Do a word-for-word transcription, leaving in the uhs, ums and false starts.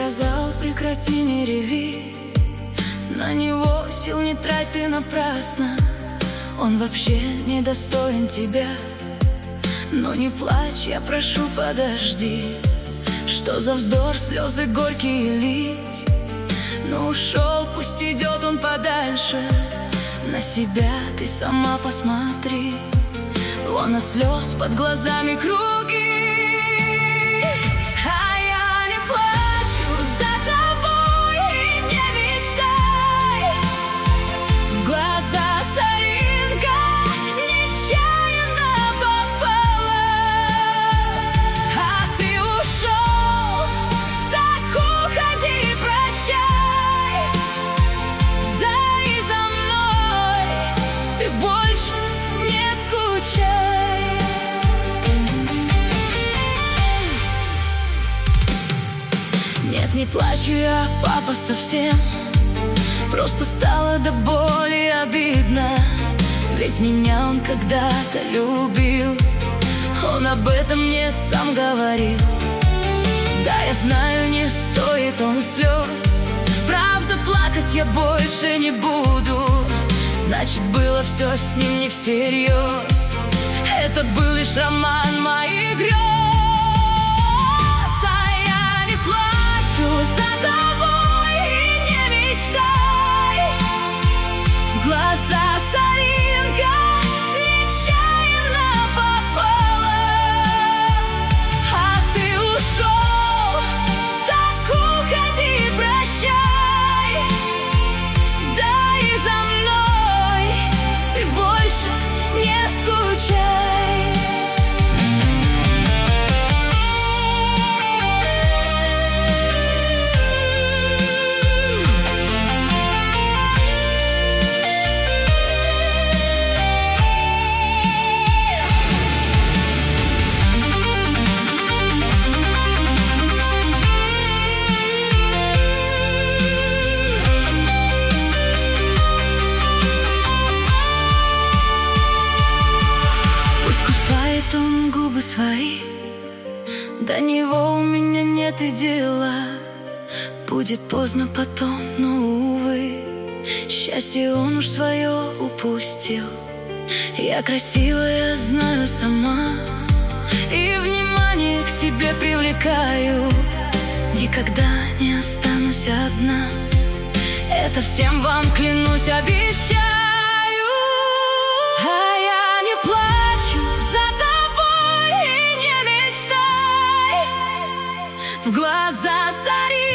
сказал: прекрати, не реви, на него сил не трать ты напрасно. Он вообще не достоин тебя. Но не плачь, я прошу, подожди. Что за вздор слезы горькие лить? Но ушел, пусть идет он подальше. На себя ты сама посмотри. Вон от слез под глазами круги. А я не плачу за тобой и не мечтай. В глаза соринка нечаянно попала. А ты ушел, так уходи, прощай. Да и за мной ты больше не скучай. Нет, не плачу я, папа, совсем. Просто стало до боли обидно. Ведь меня он когда-то любил. Он об этом мне сам говорил. Да, я знаю, не стоит он слез. Правда, плакать я больше не буду. Значит, было все с ним не всерьез. Это был лишь роман моих грез. А я не плачу за тобой и не мечтай. В глаза соринка нечаянно попала. А ты ушел, так уходи, прощай. Да и за мной ты больше не скучай. Он губы свои, до него у меня нет и дела. Будет поздно потом, но, увы, счастье он уж свое упустил. Я красивая, знаю сама, и внимание к себе привлекаю. Никогда не останусь одна. Это всем вам клянусь, обещаю. А я не плачу за тобой и не мечтай. В глаза сори